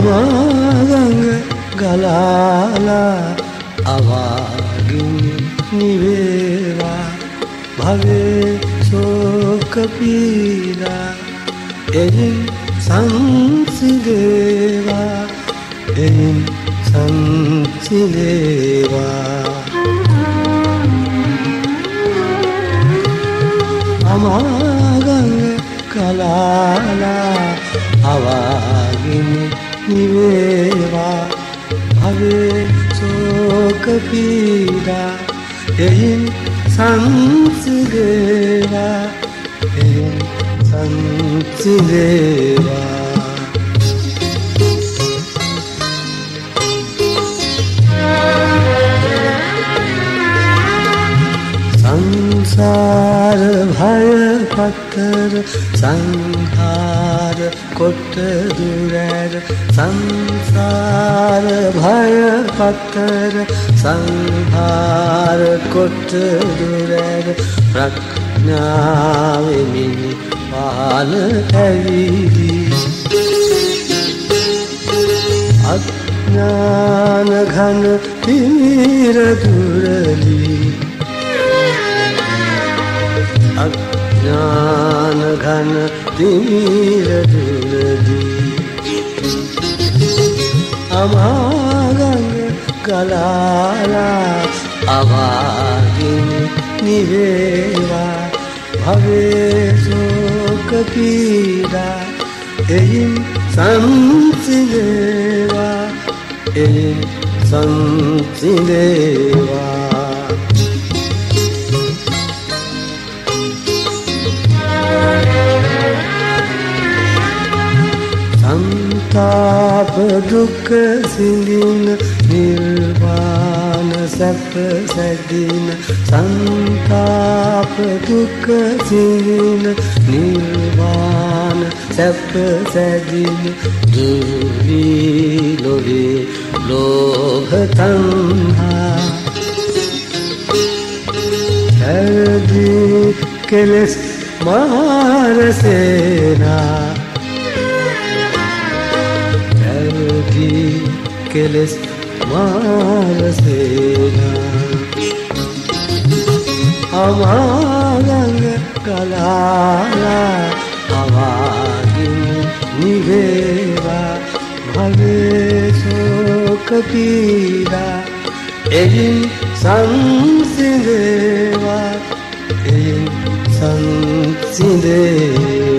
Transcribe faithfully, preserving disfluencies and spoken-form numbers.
අමාගඟ ගලාලා අවාගින් නිවේවා භවේ ශෝක පීඩා එයින් සංසිඳේවා එයින් සංසිඳේවා අමාගඟ ගලාලා අවාගින් නිවේවා භවේ ශෝක පීඩා එයින් සංසිඳේවා එයින් සංසිඳේවා සංසාර භය පතර සංහාර කොට දුරැර සංසාර භය පතර සංහාර කොට දුරැර ප්‍රඥාවෙමිනි පාල ඇවිදී අඥාන ඝන තිමිර දුරලී අඥාන ඝන තිමිර දුරදී අමාගඟ ගලාලා අවාගින් නිවේවා භවේ ශෝක පීඩා එයින් සංසිඳේවා එයින් සංසිඳේවා සංතාප දුක් සිඳින නිර්වාණ සැප සැදින සංතාප දුක් සිඳින නිර්වාණ සැප සැදින දුවි ලොවේ ලෝභ තණ්හා හැදී කෙලෙස් මාරසේනා කෙලෙස් මාරසේනා අමාගඟ ගලාලා අවාගින් නිවේවා භවේ ශෝක පීඩා එයින් සංසිඳේවා එයින් සංසිඳේවා